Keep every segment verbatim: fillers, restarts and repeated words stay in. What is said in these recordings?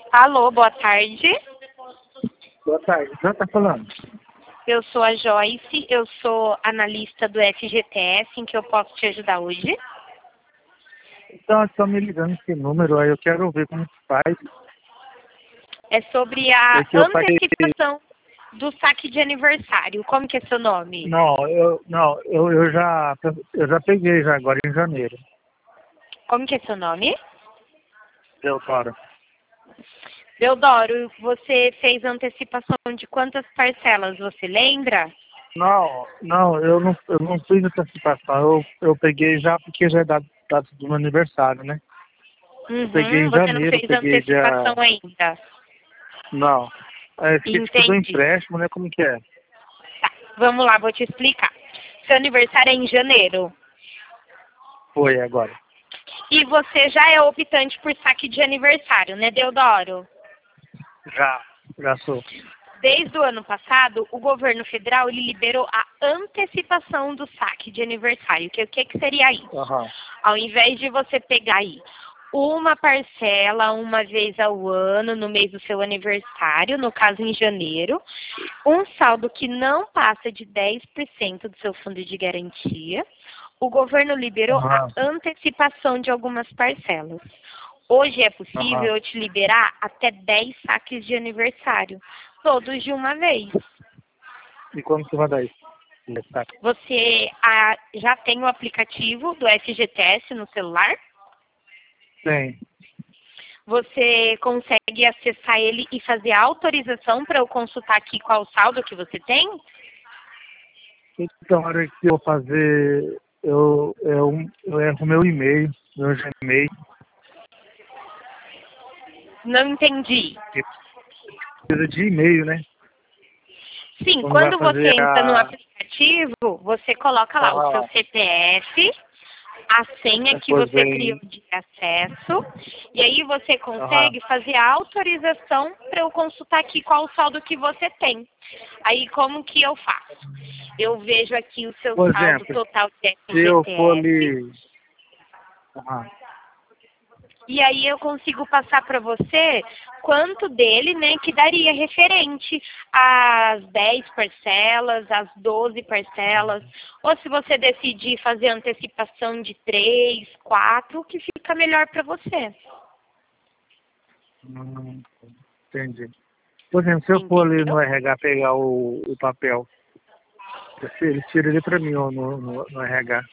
Alô, boa tarde. Boa tarde. Quem está falando? Eu sou a Joyce, eu sou analista do F G T S, em que eu posso te ajudar hoje. Então, estão me ligando esse número aí, eu quero ver como se faz. É sobre a É que eu paguei... antecipação do saque de aniversário. Como que é seu nome? Não, eu, não, eu, eu, já, eu já peguei já agora em janeiro. Como que é seu nome? Deodoro. Deodoro, você fez antecipação de quantas parcelas, você lembra? Não, não, eu não, eu não fiz antecipação. Eu, eu peguei já porque já é data, data do meu aniversário, né? Eu peguei Uhum, em você não janeiro, fez peguei antecipação já... ainda. Não. É, fiquei tipo do Entendi. empréstimo, né? Como que é? Tá, vamos lá, vou te explicar. Seu aniversário é em janeiro. Foi agora. E você já é optante por saque de aniversário, né, Deodoro? Já, já sou. Desde o ano passado, o governo federal ele liberou a antecipação do saque de aniversário. Que, o que, que seria isso? Aham. Ao invés de você pegar aí uma parcela uma vez ao ano, no mês do seu aniversário, no caso em janeiro, um saldo que não passa de dez por cento do seu fundo de garantia, o governo liberou a Aham. antecipação de algumas parcelas. Hoje é possível Aham. eu te liberar até dez saques de aniversário, todos de uma vez. E como que vai dar isso? Tá. Você ah, já tem o aplicativo do F G T S no celular? Tem. Você consegue acessar ele e fazer a autorização para eu consultar aqui qual o saldo que você tem? Então, a hora que eu fazer, eu, eu, eu erro meu e-mail, meu Gmail, Não entendi. que precisa de e-mail, né? Sim, Quando vai quando você fazer entra no a... aplicativo, você coloca lá o seu a C P F, a senha que depois você criou vem... de acesso, e aí você Aham. consegue fazer a autorização para eu consultar aqui qual o saldo que você tem. Aí como que eu faço? Eu vejo aqui o seu Por saldo exemplo, total de se eu for F G T S, ali... Aham. e aí eu consigo passar para você quanto dele, né, que daria referente às dez parcelas, às doze parcelas, ou se você decidir fazer antecipação de três, quatro, o que fica melhor para você. Hum, entendi. Por exemplo, se eu for ali no Entendeu? R H pegar o, o papel, eles tiram ele pra mim ó, no, no, no R H.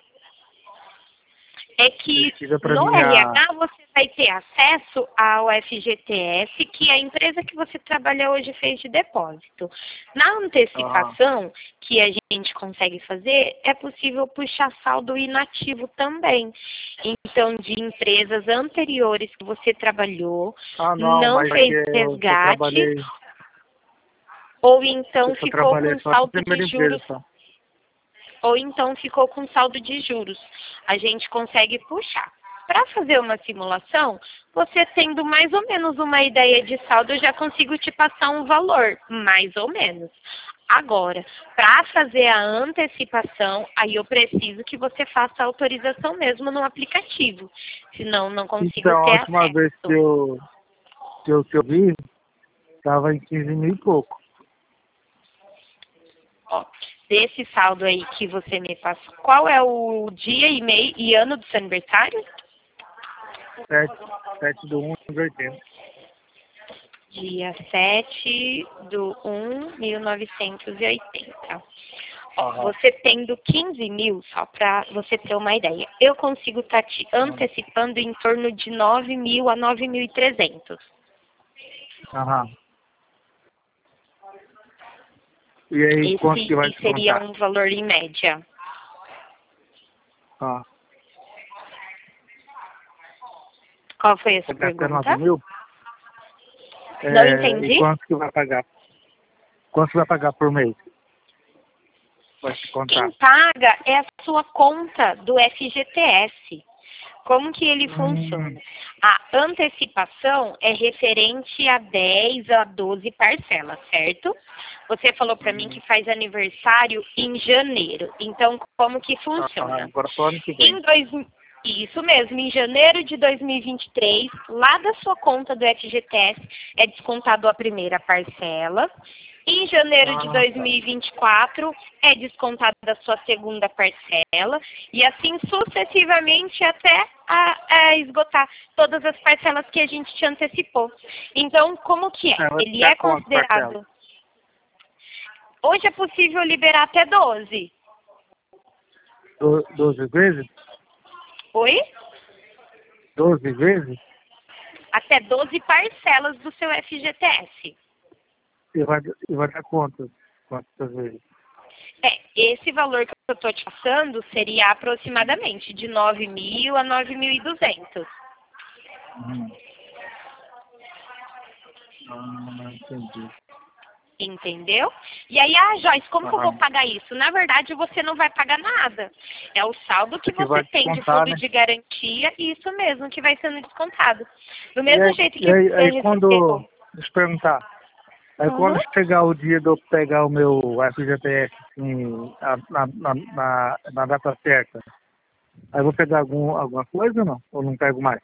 É Eles que tiram pra no mim a... R H você vai ter acesso ao F G T S, que a empresa que você trabalha hoje fez de depósito. Na Aham. antecipação que a gente consegue fazer, é possível puxar saldo inativo também. Então, de empresas anteriores que você trabalhou, Ah, não, não mas aqui fez eu só resgate, trabalhei... ou então Eu só ficou trabalhei com só na saldo de primeira empresa, juros só. ou então ficou com saldo de juros. A gente consegue puxar. Para fazer uma simulação, você tendo mais ou menos uma ideia de saldo, eu já consigo te passar um valor, mais ou menos. Agora, para fazer a antecipação, aí eu preciso que você faça a autorização mesmo no aplicativo, senão não consigo Então, a ter última vez que acesso. eu, que eu, que eu vi, tava em quinze mil e pouco. Ó, desse saldo aí que você me passou, qual é o dia e mês e ano do seu aniversário? sete, sete do um de oitenta. Dia sete do um, mil novecentos e oitenta. Ó, Aham. você tendo quinze mil, só para você ter uma ideia, eu consigo estar te antecipando em torno de nove mil a nove mil e trezentos. Aham. E aí, quanto que vai Esse seria descontar? um valor em média. Ah, Qual foi essa vai gastar nove pergunta? mil? Não É, e entendi. quanto que vai pagar? Quanto que vai pagar por mês? Vai te Quem contar. paga é a sua conta do F G T S. Como que ele Hum, funciona? A antecipação é referente a dez a doze parcelas, certo? Você falou para mim que hum. faz aniversário em janeiro. Então, como que Ah, funciona? agora só ano que Em vem. dois, Isso mesmo, em janeiro de dois mil e vinte e três, lá da sua conta do F G T S é descontado a primeira parcela. Em janeiro de Ah, dois tá. mil e vinte e quatro é descontada a sua segunda parcela e assim sucessivamente até a, a esgotar todas as parcelas que a gente te antecipou. Então, como que é? É, vai Ele ficar é quanto parcela? considerado... Hoje é possível liberar até doze. Do- doze vezes? Oi? doze vezes? Até doze parcelas do seu F G T S. E vai, e vai dar quantas? Quantas vezes? É, esse valor que eu estou te passando seria aproximadamente de nove mil a nove mil e duzentos. Uhum. Ah, entendi. Entendeu? E aí, ah, Joyce, como que eu vou Aham. pagar isso? Na verdade, você não vai pagar nada. É o saldo que É que você vai tem de descontar, fundo né? de garantia, isso mesmo, que vai sendo descontado. Do E mesmo aí, jeito e que aí, você aí quando... recebeu. Deixa eu perguntar. Aí Uhum. quando chegar o dia de eu pegar o meu F G T S assim, a- na, na, na, na data certa, aí eu vou pegar algum, alguma coisa ou não? Ou não pego mais?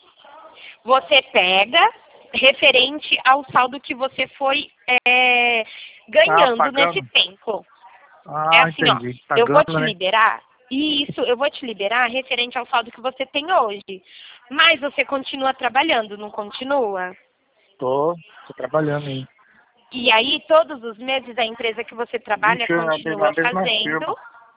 Você pega referente ao saldo que você foi é, Ah, ganhando nesse pagando? tempo. É Ah, assim, ó, entendi. eu vou Pagando, te né? liberar, isso, eu vou te liberar referente ao saldo que você tem hoje. Mas você continua trabalhando, não continua? Tô, tô trabalhando aí. E aí, todos os meses, a empresa que você trabalha Vixe, na me- continua na mesma firma. fazendo.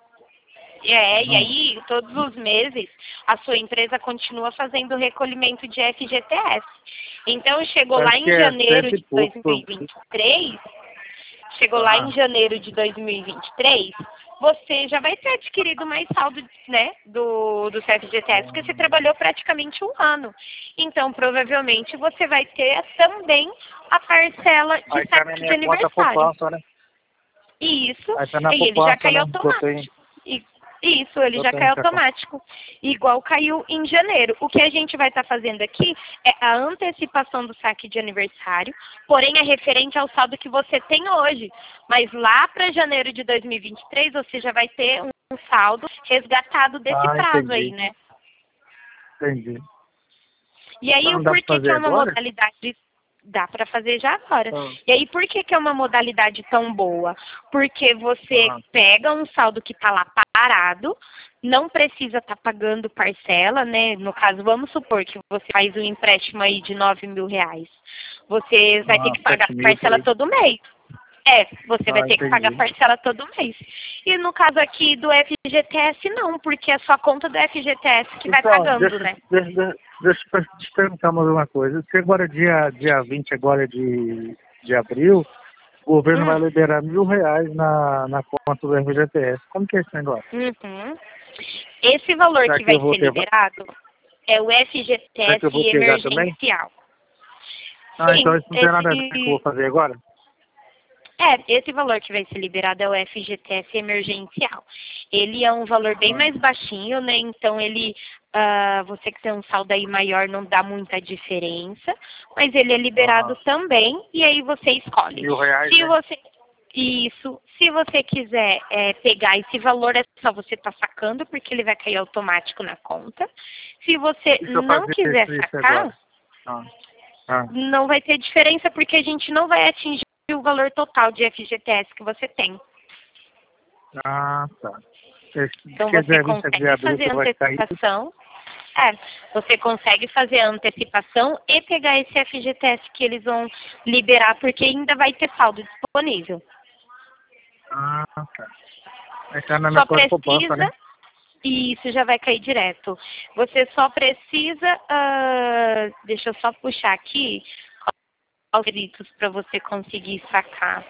É, e Uhum. aí, todos os meses, a sua empresa continua fazendo o recolhimento de F G T S. Então, chegou lá Parece que em é janeiro cento e de pouco. dois mil e vinte e três, chegou lá em Aham. janeiro de dois mil e vinte e três, você já vai ter adquirido mais saldo, né, do, do seu F G T S, porque você trabalhou praticamente um ano. Então, provavelmente, você vai ter também a parcela Aí de tá na saque de minha conta aniversário. poupança, né? Isso, Aí tá na e ele já poupança, caiu né? Que eu tenho, automático. E- Isso, ele eu já tenho caiu essa conta. automático. Igual caiu em janeiro. O que a gente vai estar fazendo aqui é a antecipação do saque de aniversário, porém é referente ao saldo que você tem hoje. Mas lá para janeiro de dois mil e vinte e três você já vai ter um saldo resgatado desse Ah, prazo aí, entendi. né? Entendi. E aí Mas o não dá pra porquê que fazer é uma agora? modalidade dá para fazer já agora. Ah, E aí por que que é uma modalidade tão boa? Porque você aham. pega um saldo que está lá parado, não precisa estar pagando parcela, né? No caso, vamos supor que você faz um empréstimo aí de nove mil reais. Você vai ter Ah, que pagar sete mil por parcela aí. todo mês. É, você vai Ah, ter que pagar entendi. parcela todo mês. E no caso aqui do F G T S, não, porque é só a conta do F G T S que vai Então, pagando, deixa, né? deixa, deixa eu te perguntar mais uma coisa. Se agora dia, dia vinte agora de, de abril, o governo vai Hum. liberar mil reais na, na conta do F G T S. Como que é esse negócio? Uhum. Esse valor Será que que vai eu vou ser ter, liberado é o será que eu F G T S vou pegar também? emergencial. Ah, então Sim, isso não tem nada a ver com o que eu vou esse, fazer agora? é, esse valor que vai ser liberado é o F G T S emergencial. Ele é um valor bem Ah, mais baixinho, né? Então ele, ah, você que tem um saldo aí maior não dá muita diferença, mas ele é liberado aham. também e aí você escolhe. Mil reais, Se né? você Isso. Se você quiser é, pegar esse valor, é só você estar sacando, porque ele vai cair automático na conta. Se você E se eu não fazer quiser isso, isso sacar, agora? Ah, ah, não vai ter diferença, porque a gente não vai atingir o valor total de F G T S que você tem. ah, tá. Esse- Então Quer você dizer, vinte de consegue abril fazer que a vai cair? antecipação. É, você consegue fazer a antecipação e pegar esse F G T S que eles vão liberar, porque ainda vai ter saldo disponível. Ah, tá. Aí tá na minha Só conta poupança, né? precisa. E isso já vai cair direto. Você só precisa, ah, deixa eu só puxar aqui os requisitos para você conseguir sacar.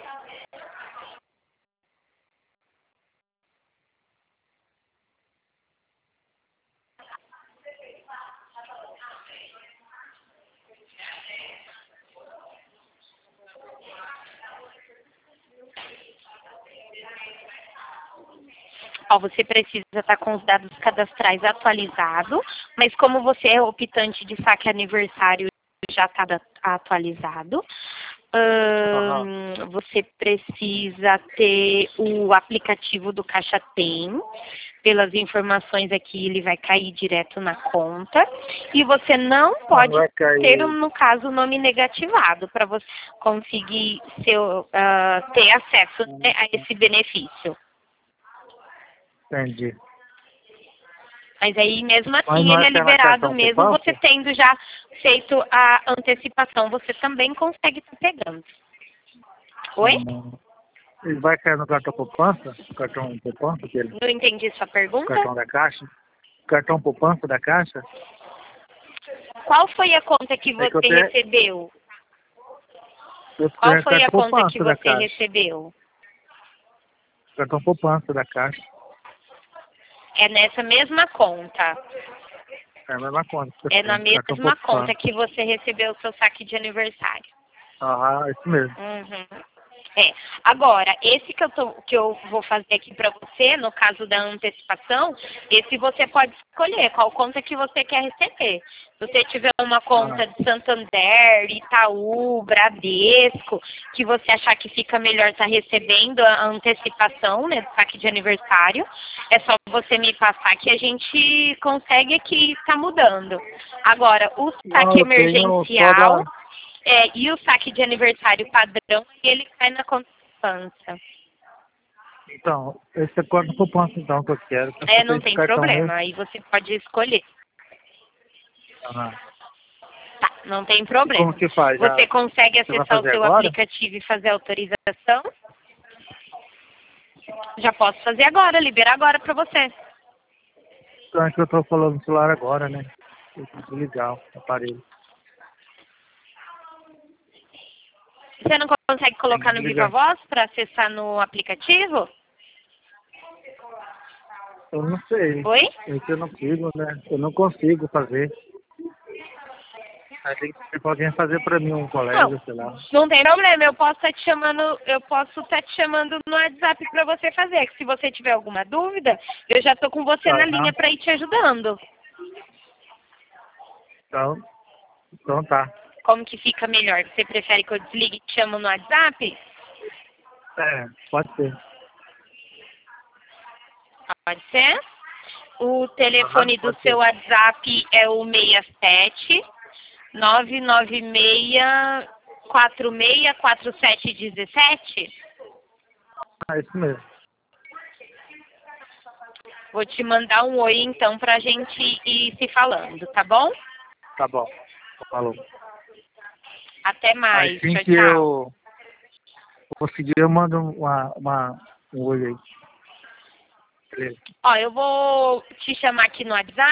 Ó, você precisa estar com os dados cadastrais atualizados, mas como você é optante de saque aniversário, já está atualizado. Aham. Ahn, você precisa ter o aplicativo do Caixa Tem. Pelas informações aqui, ele vai cair direto na conta. E você não Não, pode vai ter, cair. no caso, o nome negativado para você conseguir seu, ah, ter acesso, né, a esse benefício. Entendi. Mas aí, mesmo Mas assim, não ele é é que é na liberado cartão mesmo você poupança? tendo já feito a antecipação. Você também consegue estar pegando. Oi? Hum. Ele vai cair no cartão poupança? Cartão poupança dele? Não entendi sua pergunta. Cartão da Caixa? Cartão poupança da Caixa? Qual foi a conta que É que eu você tenho, recebeu? eu Qual tenho foi a cartão conta que poupança da você Caixa. recebeu? Cartão poupança da Caixa. É nessa mesma conta. É a mesma conta que eu É na tenho. Cartão mesma conta poupança. que você recebeu o seu saque de aniversário. Ah, isso mesmo. Uhum. É. Agora, esse que eu, tô, que eu vou fazer aqui para você, no caso da antecipação, esse você pode escolher qual conta que você quer receber. Se você tiver uma conta Ah, de Santander, Itaú, Bradesco, que você achar que fica melhor estar recebendo a antecipação, né, do saque de aniversário, é só você me passar que a gente consegue aqui estar mudando. Agora, o não, saque eu tenho só emergencial... da... É, e o saque de aniversário padrão, ele cai na conta poupança. Então, esse é cartão poupança então que eu quero. Que eu só É, tenho não esse tem cartão problema, mesmo. aí você pode escolher. Ah. Tá, não tem E como problema. que faz? Já, Você consegue você vai acessar o fazer seu agora? aplicativo e fazer a autorização? Já posso fazer agora, liberar agora para você. Então é que eu tô falando no celular agora, né? Eu tenho que desligar o aparelho. Você não consegue Tem que colocar no Viva desligar. Voz para acessar no aplicativo? Eu não sei. Oi? Esse eu não consigo, né? Eu não consigo fazer. Aí tem que pedir pra alguém fazer pra mim, um Não, colega, sei lá. não tem problema. Eu posso estar te chamando, eu posso estar te chamando no WhatsApp para você fazer. Que se você tiver alguma dúvida, eu já tô com você na linha Tá. para ir te ajudando. Então, então tá. Como que fica melhor? Você prefere que eu desligue e te chamo no WhatsApp? É, pode ser. Pode ser. O Aham, telefone do pode seu ser. WhatsApp é o seis sete nove nove seis quatro seis quatro sete um sete. Ah, isso mesmo. Vou te mandar um oi então pra gente ir se falando, tá bom? Tá bom. Falou. Até Aí mais. sim Tchau, que tchau. eu conseguir, eu mando uma, uma, um olho aí. Beleza. Ó, eu vou te chamar aqui no WhatsApp.